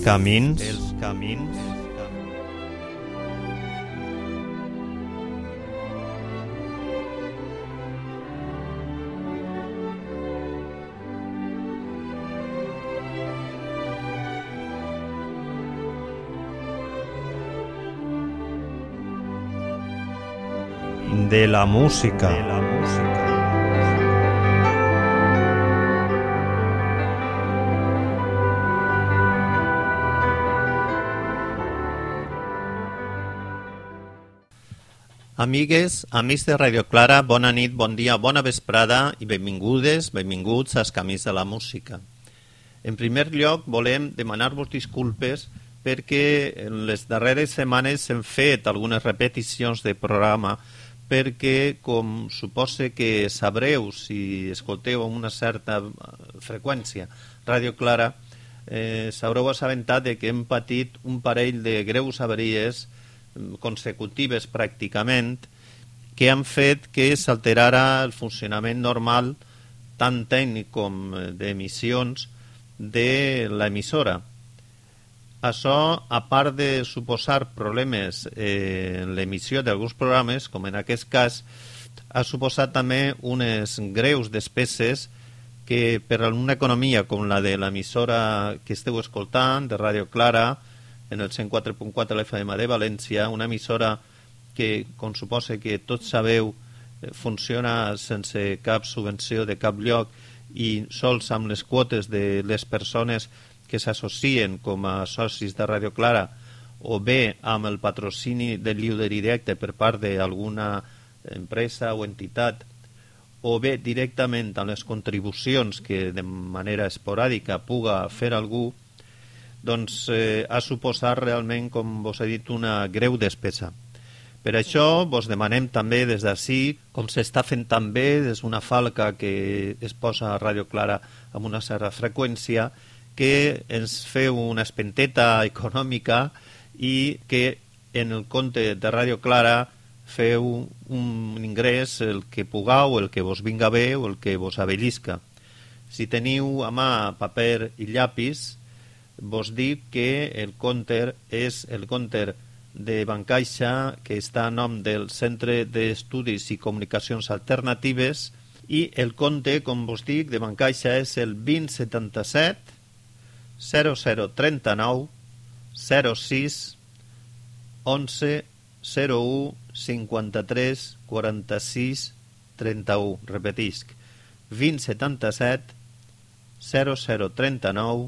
camins. De la música. Amigues, amics de Radio Clara, bona nit, bon dia, bona vesprada i benvinguts als Camins de la Música. En primer lloc, volem demanar-vos disculpes perquè en les darreres setmanes hem fet algunes repeticions de programa perquè, com suposo que sabreu si escolteu amb una certa freqüència Radio Clara, s'haureu assabentat de que hem patit un parell de greus avaries consecutives pràcticament que han fet que s'alterara el funcionament normal tant tècnic com d'emissions de l'emissora. Això, a part de suposar problemes en l'emissió d'alguns programes, com en aquest cas, ha suposat també unes greus despeses que per a una economia com la de l'emissora que esteu escoltant, de Radio Clara, en el 104.4 l'FM de València, una emissora que, com suposa que tots sabeu, funciona sense cap subvenció de cap lloc i sols amb les quotes de les persones que s'associen com a socis de Radio Clara o bé amb el patrocini del lliure directe per part d'alguna empresa o entitat o bé directament amb les contribucions que de manera esporàdica puga fer algú, doncs ha suposat realment, com vos he dit, una greu despesa. Per això vos demanem també des d'ací, com s'està fent també des d'una falca que es posa a Radio Clara amb una certa freqüència, que ens feu una espenteta econòmica i que en el compte de Radio Clara feu un ingrés, el que pugueu, el que vos vinga bé o el que vos avellisca. Si teniu a mà paper i llapis, vos dic que el compte és el compte de Bancaixa, que està a nom del Centre d'Estudis i Comunicacions Alternatives, i el compte, com vos dic, de Bancaixa és el 2077 0039 06 11 01 53 46 31. Repetisc, 2077 0039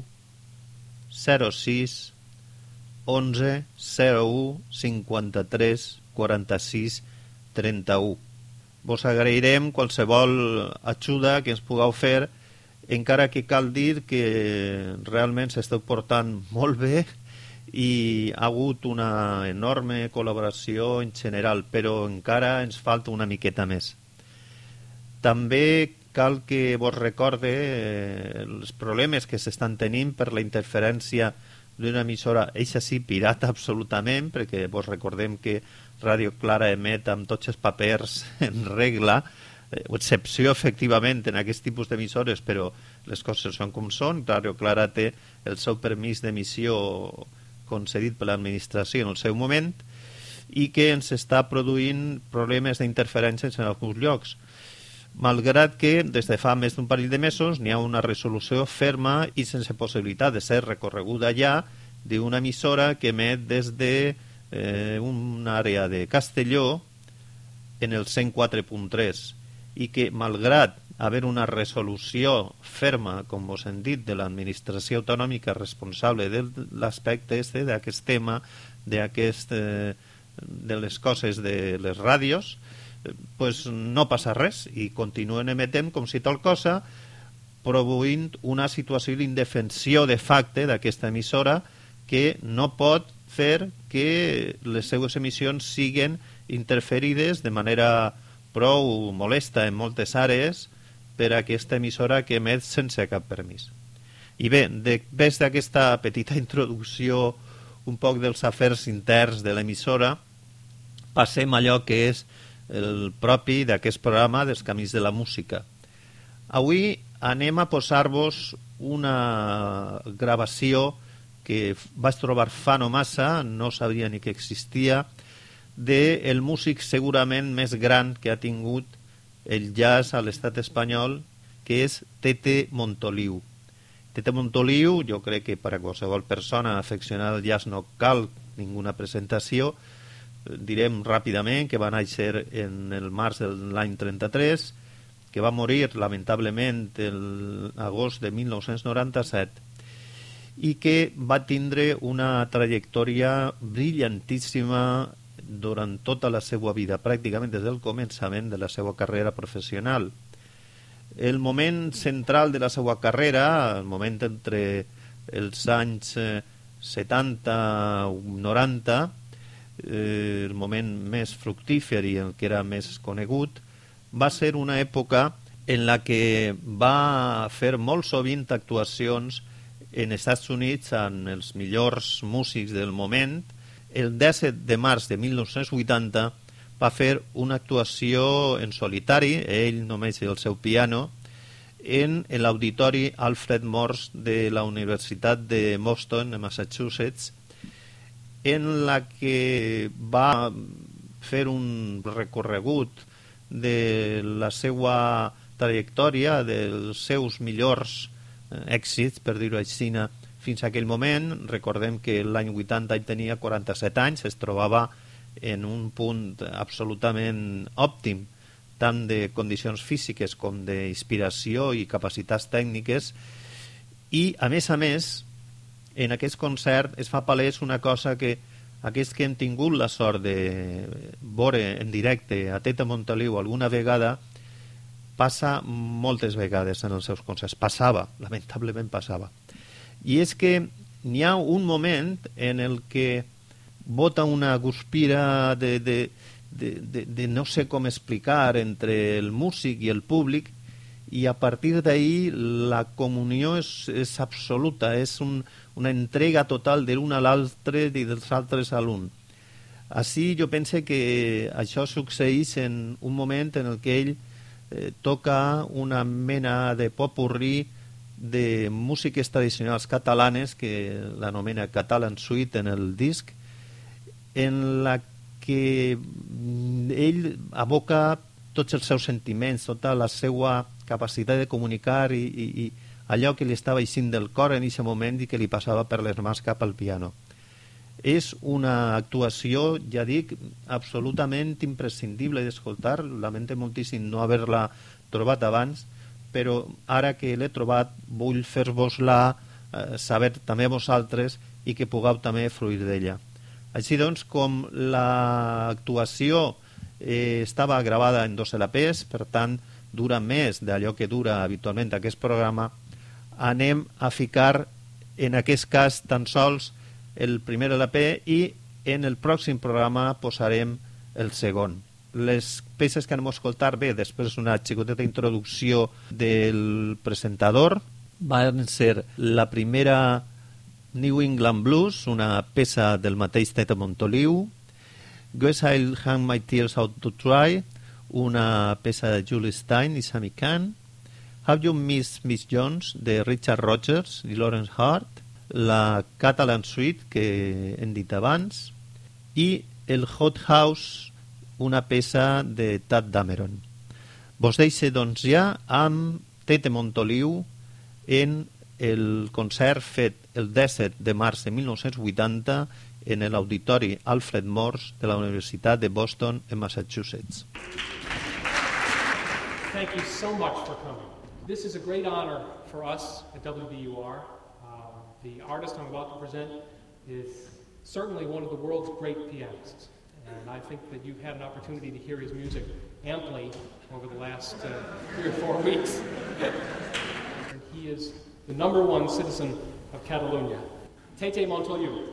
06 11 01 53 46 31. Vos agrairem qualsevol ajuda que ens pugueu fer, encara que cal dir que realment s'esteu portant molt bé i ha hagut una enorme col·laboració en general, però encara ens falta una miqueta més. També cal que vos recorde els problemes que s'estan tenint per la interferència d'una emissora, eixa sí, pirata absolutament, perquè vos recordem que Radio Clara emet amb tots els papers en regla, excepció efectivament en aquest tipus d'emissores, però les coses són com són. Radio Clara té el seu permís d'emissió concedit per l'administració en el seu moment i que ens està produint problemes d'interferències en alguns llocs. Malgrat que des de fa més d'un parell de mesos n'hi ha una resolució ferma i sense possibilitat de ser recorreguda ja d'una emissora que emet des d'una àrea de Castelló en el 104.3 i que, malgrat haver una resolució ferma, com vos hem dit, de l'administració autonòmica responsable de l'aspecte d'aquest tema, de les coses de les ràdios, pues no passa res i continuen emetent com si tal cosa, produint una situació d'indefensió de facte d'aquesta emissora que no pot fer que les seues emissions siguen interferides de manera prou molesta en moltes àrees per a aquesta emissora que emet sense cap permís. I bé, després d'aquesta petita introducció un poc dels afers interns de l'emissora, passem a allò que és el propi d'aquest programa dels Camins de la Música. Avui anem a posar-vos una gravació que vaig trobar fa no massa, no sabia ni que existia, del músic segurament més gran que ha tingut el jazz a l'estat espanyol, que és Tete Montoliu. Tete Montoliu, jo crec que per a qualsevol persona afeccionada al jazz no cal ninguna presentació. Direm ràpidament que va néixer en el març de l'any 33, que va morir lamentablement l'agost de 1997 i que va tindre una trajectòria brillantíssima durant tota la seva vida, pràcticament des del començament de la seva carrera professional. El moment central de la seva carrera, el moment entre els anys 70 o 90, el moment més fructífer i el que era més conegut, va ser una època en la que va fer molt sovint actuacions en Estats Units amb els millors músics del moment. El 17 de març de 1980 va fer una actuació en solitari, ell només i el seu piano, en l'auditori Alfred Morse de la Universitat de Boston, en Massachusetts, en la que va fer un recorregut de la seva trajectòria, dels seus millors èxits, per dir-ho així, fins a aquell moment. Recordem que l'any 80 ell tenia 47 anys, es trobava en un punt absolutament òptim, tant de condicions físiques com d'inspiració i capacitats tècniques, i a més, en aquest concert es fa palès una cosa que aquells que hem tingut la sort de veure en directe a Tete Montoliu alguna vegada, passa moltes vegades en els seus concerts. Passava, lamentablement passava. I és que n'hi ha un moment en el que bota una guspira de no sé com explicar entre el músic i el públic, i a partir d'ahir la comunió és absoluta, és una entrega total de l'un a l'altre i dels altres a l'un. Així jo pense que això succeeix en un moment en el que ell toca una mena de popurrí de músiques tradicionals catalanes que l'anomena Catalan Suite en el disc, en la que ell aboca tots els seus sentiments, tota la seva capacitat de comunicar i allò que li estava eixint del cor en aquest moment i que li passava per les mans cap al piano. És una actuació, ja dic, absolutament imprescindible d'escoltar. Lamento moltíssim no haver-la trobat abans, però ara que l'he trobat vull fer-vos-la saber també vosaltres i que pugueu també fruir d'ella. Així doncs, com l'actuació estava gravada en 2 LPs, per tant dura més d'allò que dura habitualment aquest programa, anem a ficar en aquest cas tan sols el primer LP i en el pròxim programa posarem el segon. Les peces que anem a escoltar, bé, després d'una xicoteta introducció del presentador, van ser la primera New England Blues, una peça del mateix Tete Montoliu, Guess I'll Hang My Tears Out to Try, una peça de Julie Stein i Sammy Cahn, Have You Missed Miss Jones, de Richard Rodgers i Lawrence Hart, la Catalan Suite, que hem dit abans, i el Hot House, una peça de Tadd Dameron. Vos deixo, doncs, ja amb Tete Montoliu en el concert fet el 17 de març de 1980 en l'auditori Alfred Morse de la Universitat de Boston, en Massachusetts. Thank you so much for coming. This is a great honor for us at WBUR. The artist I'm about to present is certainly one of the world's great pianists, and I think that you've had an opportunity to hear his music amply over the last 3 or 4 weeks. He is the #1 citizen of Catalonia, Tete Montoliu.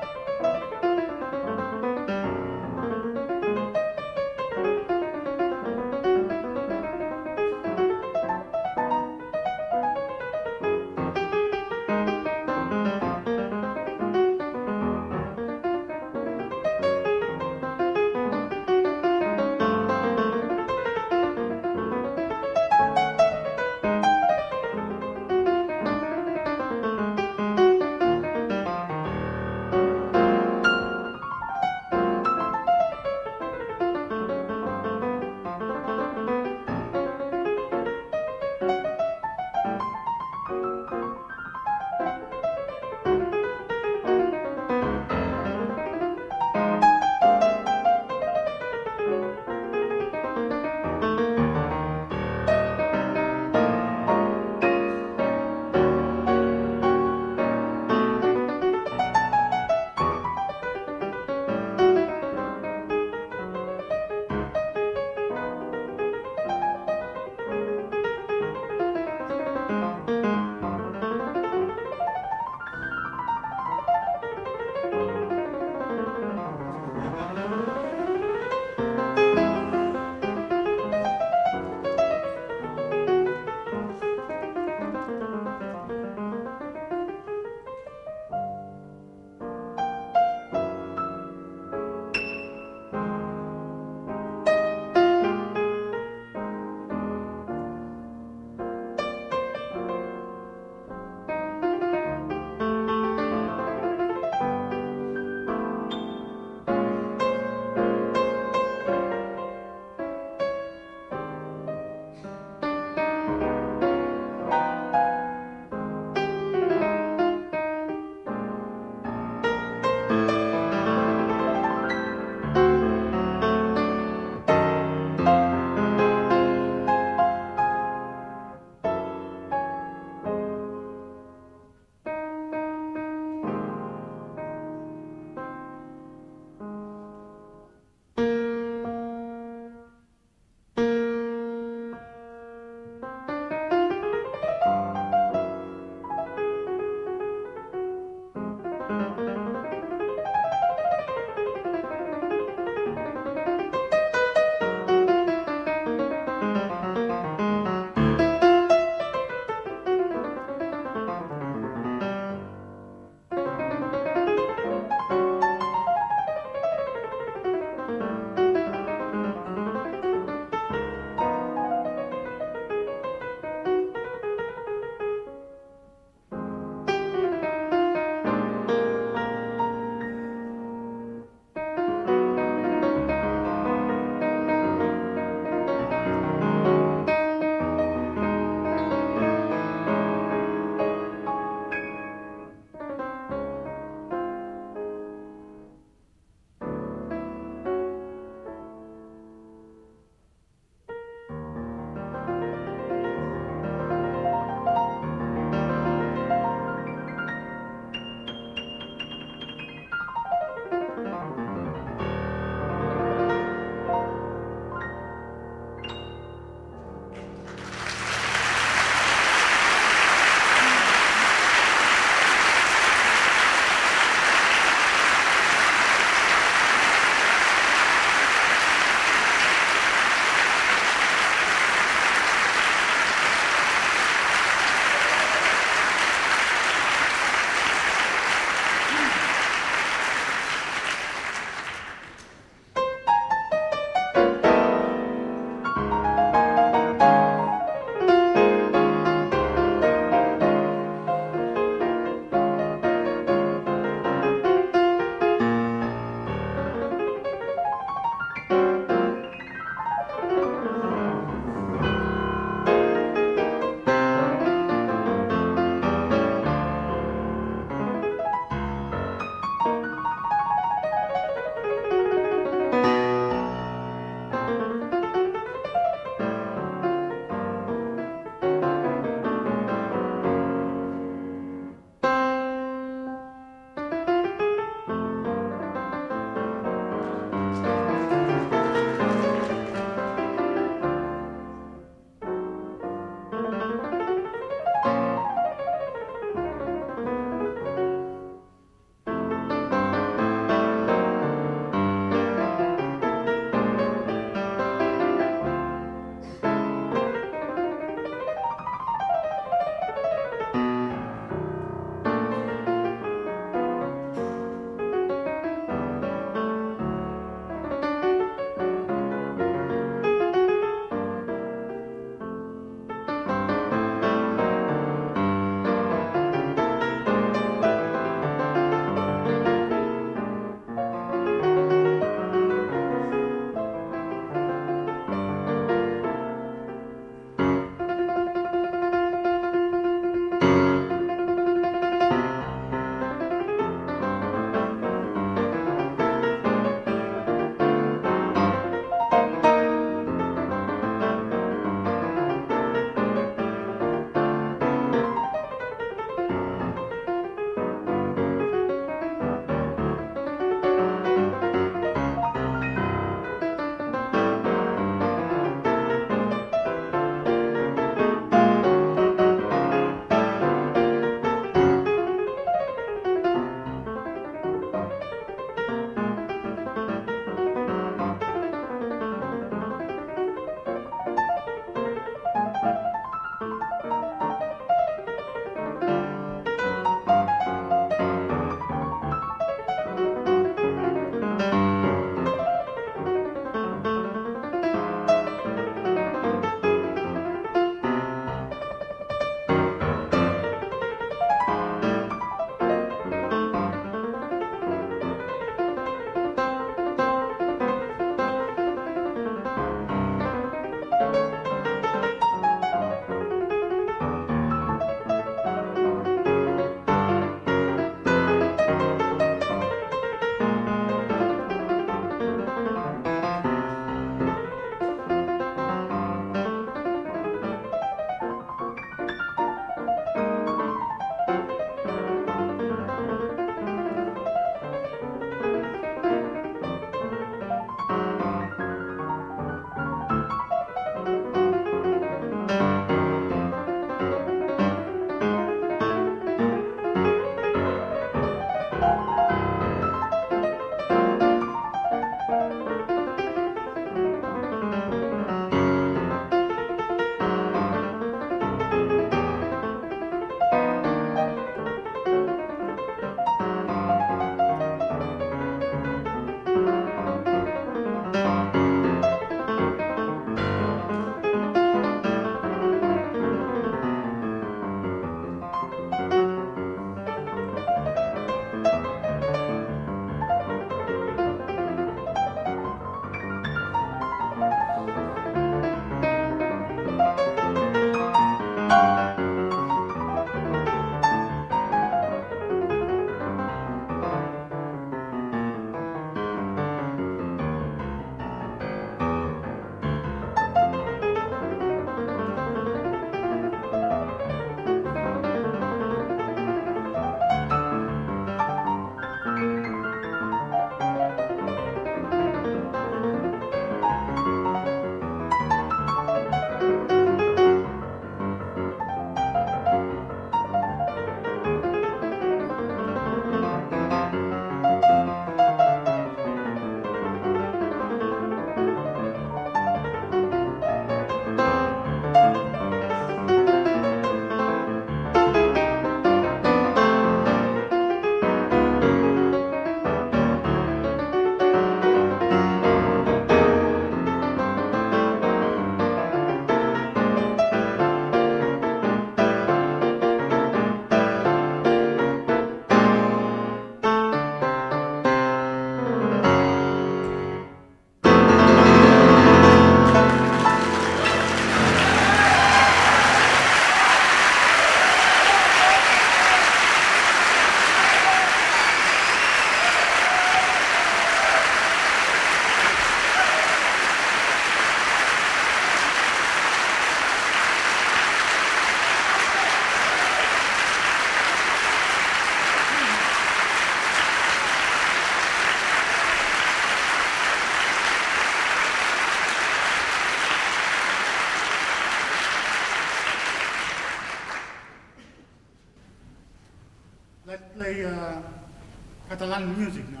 Let's play Catalan music now.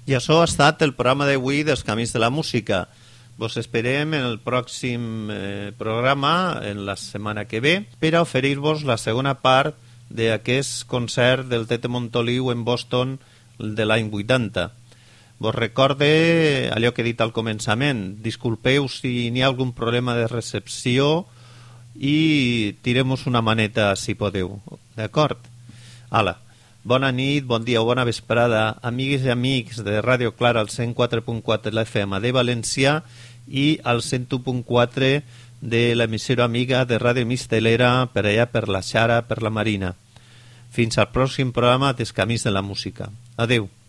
I això ha estat el programa d'avui dels Camins de la Música. Vos esperem en el pròxim programa, en la setmana que ve, per a oferir-vos la segona part d'aquest concert del Tete Montoliu en Boston de l'any 80. Vos recorde allò que he dit al començament. Disculpeu si n'hi ha algun problema de recepció i tirem-vos una maneta si podeu. D'acord? Hala. Bona nit, bon dia o bona vesprada, amigues i amics de Ràdio Clara al 104.4 de l'FM de València i al 101.4 de l'emissora amiga de Ràdio Mistelera per allà per la Xara, per la Marina. Fins al pròxim programa dels Camins de la Música. Adeu.